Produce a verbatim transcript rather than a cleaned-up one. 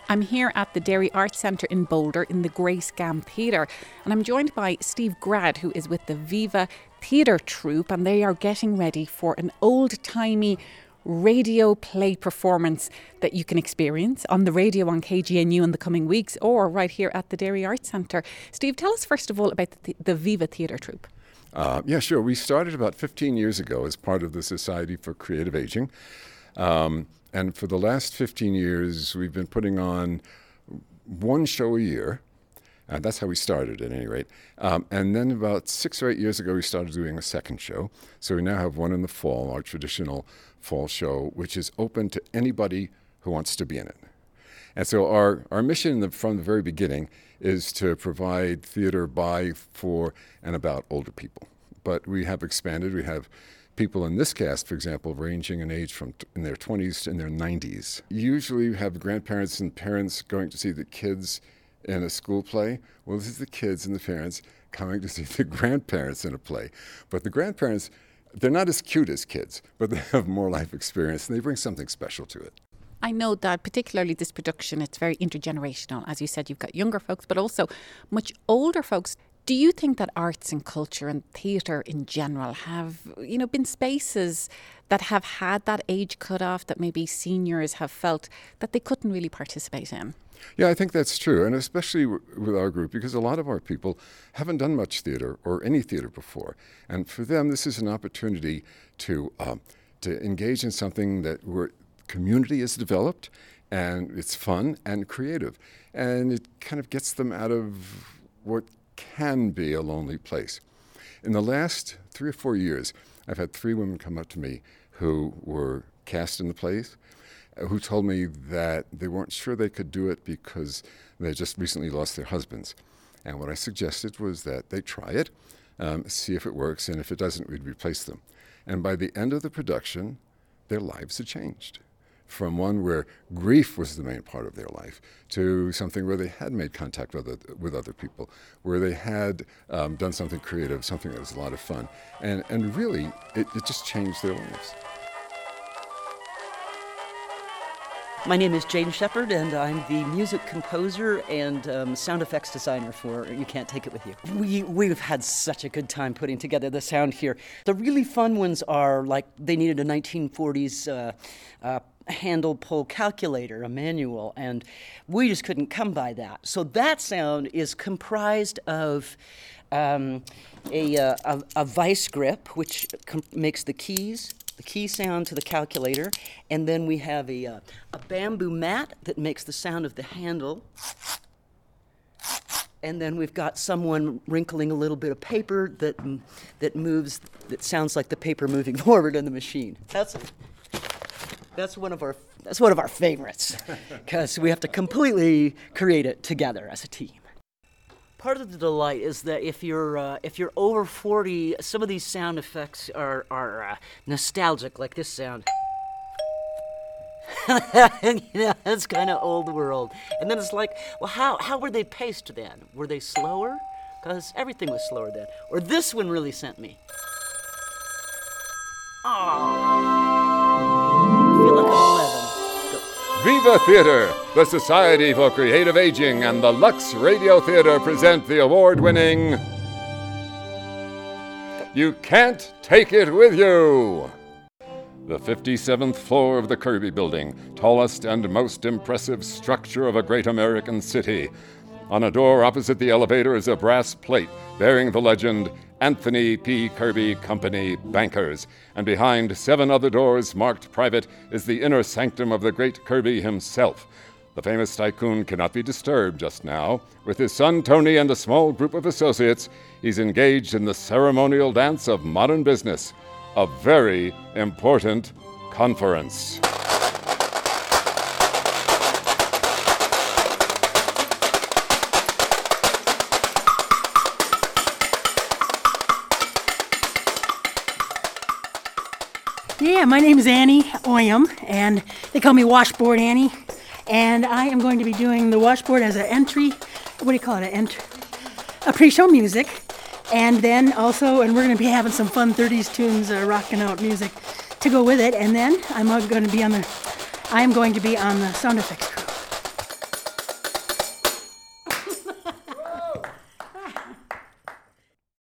I'm here at the Derry Arts Centre in Boulder in the Grace Gam Theatre, and I'm joined by Steve Grad, who is with the Viva Theatre Troupe, and they are getting ready for an old-timey radio play performance that you can experience on the radio on K G N U in the coming weeks or right here at the Derry Arts Centre. Steve, tell us first of all about the, the Viva Theatre Troupe. Uh, yeah, sure. We started about fifteen years ago as part of the Society for Creative Aging. Um, and for the last fifteen years, we've been putting on one show a year. Uh, that's how we started, at any rate. Um, and then about six or eight years ago, we started doing a second show. So we now have one in the fall, our traditional fall show, which is open to anybody who wants to be in it. And so our, our mission the, from the very beginning is to provide theater by, for, and about older people. But we have expanded. We have people in this cast, for example, ranging in age from t- in their twenties to in their nineties. Usually we have grandparents and parents going to see the kids in a school play. Well, this is the kids and the parents coming to see the grandparents in a play. But the grandparents, they're not as cute as kids, but they have more life experience, and they bring something special to it. I know that particularly this production, it's very intergenerational. As you said, you've got younger folks, but also much older folks. Do you think that arts and culture and theatre in general have, you know, been spaces that have had that age cutoff that maybe seniors have felt that they couldn't really participate in? Yeah, I think that's true, and especially w- with our group, because a lot of our people haven't done much theatre or any theatre before. And for them, this is an opportunity to um, to engage in something that where community is developed, and it's fun and creative. And it kind of gets them out of what can be a lonely place. In the last three or four years, I've had three women come up to me who were cast in the plays, who told me that they weren't sure they could do it because they just recently lost their husbands. And what I suggested was that they try it, um, see if it works, and if it doesn't, we'd replace them. And by the end of the production, their lives had changed. From one where grief was the main part of their life to something where they had made contact with other, with other people, where they had um, done something creative, something that was a lot of fun. And, and really, it, it just changed their lives. My name is Jane Shepard, and I'm the music composer and um, sound effects designer for You Can't Take It With You. We, we've had such a good time putting together the sound here. The really fun ones are like they needed a nineteen forties uh, uh, handle pull calculator, a manual, and we just couldn't come by that. So that sound is comprised of um, a, uh, a, a vice grip, which com- makes the keys, the key sound to the calculator, and then we have a, uh, a bamboo mat that makes the sound of the handle, and then we've got someone wrinkling a little bit of paper that that moves, that sounds like the paper moving forward in the machine. That's that's one of our that's one of our favorites, because we have to completely create it together as a team. Part of the delight is that if you're uh, if you're over forty, some of these sound effects are are uh, nostalgic, like this sound. You know, that's kind of old world. And then it's like, well, how how were they paced then? Were they slower? Because everything was slower then. Or this one really sent me. Oh, I feel like I'm eleven. Viva Theatre, the Society for Creative Aging, and the Lux Radio Theatre present the award-winning You Can't Take It With You. The fifty-seventh floor of the Kirby Building, tallest and most impressive structure of a great American city. On a door opposite the elevator is a brass plate bearing the legend Anthony P. Kirby Company Bankers, and behind seven other doors marked private is the inner sanctum of the great Kirby himself. The famous tycoon cannot be disturbed just now. With his son Tony and a small group of associates, he's engaged in the ceremonial dance of modern business, a very important conference. Yeah, my name is Annie Oyam, and they call me Washboard Annie. And I am going to be doing the washboard as an entry, what do you call it, an ent- a pre-show music. And then also, and we're going to be having some fun thirties tunes, uh, rocking out music to go with it. And then I'm going to be on the, I am going to be on the sound effects crew.